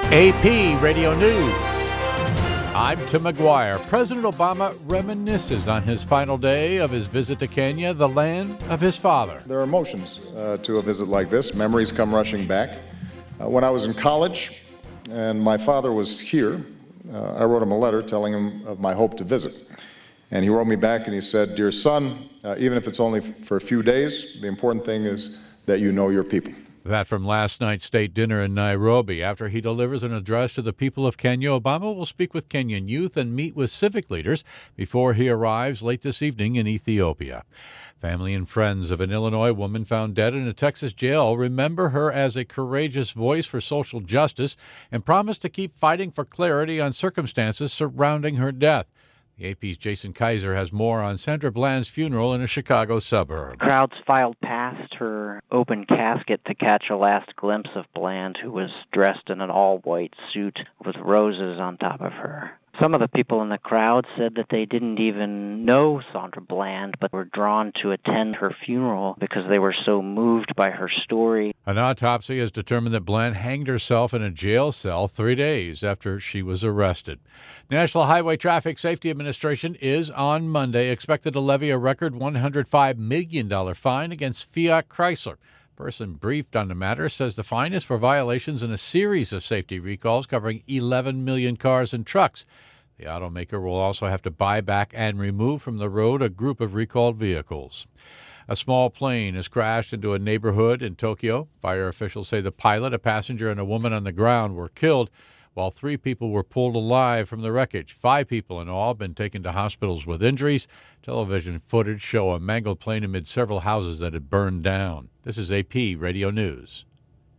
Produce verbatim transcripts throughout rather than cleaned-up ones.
A P Radio News. I'm Tim McGuire. President Obama reminisces on his final day of his visit to Kenya, the land of his father. There are emotions uh, to a visit like this. Memories come rushing back. Uh, when I was in college and my father was here, uh, I wrote him a letter telling him of my hope to visit. And he wrote me back and he said, "Dear son, uh, even if it's only f- for a few days, the important thing is that you know your people." That from last night's state dinner in Nairobi. After he delivers an address to the people of Kenya, Obama will speak with Kenyan youth and meet with civic leaders before he arrives late this evening in Ethiopia. Family and friends of an Illinois woman found dead in a Texas jail remember her as a courageous voice for social justice and promise to keep fighting for clarity on circumstances surrounding her death. The A P's Jason Kaiser has more on Sandra Bland's funeral in a Chicago suburb. Crowds filed past her open casket to catch a last glimpse of Bland, who was dressed in an all-white suit with roses on top of her. Some of the people in the crowd said that they didn't even know Sandra Bland, but were drawn to attend her funeral because they were so moved by her story. An autopsy has determined that Bland hanged herself in a jail cell three days after she was arrested. National Highway Traffic Safety Administration is on Monday expected to levy a record one hundred five million dollars fine against Fiat Chrysler. A person briefed on the matter says the fine is for violations in a series of safety recalls covering eleven million cars and trucks. The automaker will also have to buy back and remove from the road a group of recalled vehicles. A small plane has crashed into a neighborhood in Tokyo. Fire officials say the pilot, a passenger, and a woman on the ground were killed, while three people were pulled alive from the wreckage. Five people in all have been taken to hospitals with injuries. Television footage show a mangled plane amid several houses that had burned down. This is A P Radio News.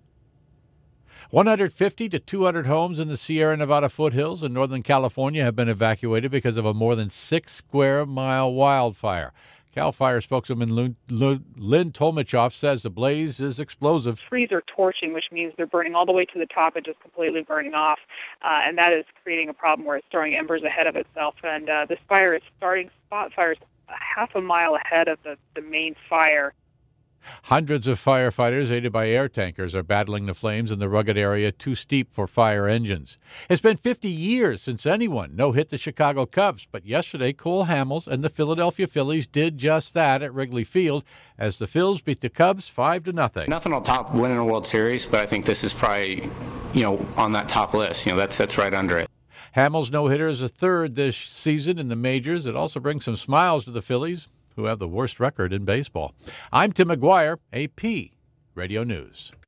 one hundred fifty to two hundred homes in the Sierra Nevada foothills in Northern California have been evacuated because of a more than six square mile wildfire. CAL FIRE spokeswoman Lynn, Lynn Tolmachoff says the blaze is explosive. Trees are torching, which means they're burning all the way to the top and just completely burning off. Uh, and that is creating a problem where it's throwing embers ahead of itself. And uh, this fire is starting, spot fires, half a mile ahead of the, the main fire. Hundreds of firefighters, aided by air tankers, are battling the flames in the rugged area too steep for fire engines. It's been fifty years since anyone no-hit the Chicago Cubs, but yesterday Cole Hamels and the Philadelphia Phillies did just that at Wrigley Field as the Phils beat the Cubs five to nothing. Nothing will top winning a World Series, but I think this is probably, you know, on that top list. You know, that's that's right under it. Hamels' no-hitter is a third this season in the majors. It also brings some smiles to the Phillies, who have the worst record in baseball. I'm Tim McGuire, A P Radio News.